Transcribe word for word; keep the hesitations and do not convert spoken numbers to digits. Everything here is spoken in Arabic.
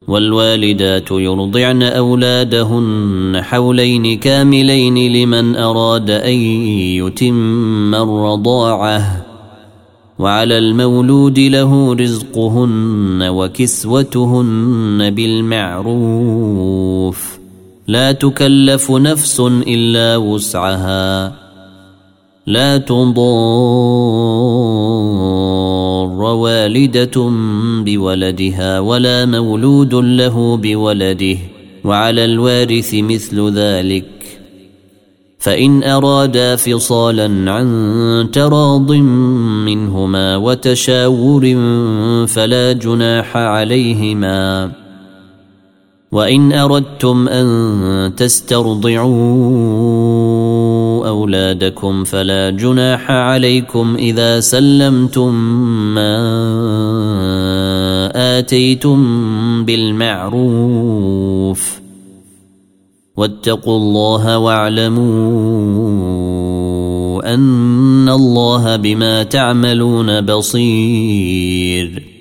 والوالدات يرضعن أولادهن حولين كاملين لمن أراد أن يتم الرضاعة وعلى المولود له رزقهن وكسوتهن بالمعروف لا تكلف نفس إلا وسعها لا تضار والدة بولدها ولا مولود له بولده وعلى الوارث مثل ذلك فإن أرادا فصالا عن تراض منهما وتشاور فلا جناح عليهما وإن أردتم أن تسترضعوا أولادكم فلا جناح عليكم إذا سلمتم ما آتيتم بالمعروف واتقوا الله واعلموا أن الله بما تعملون بصير.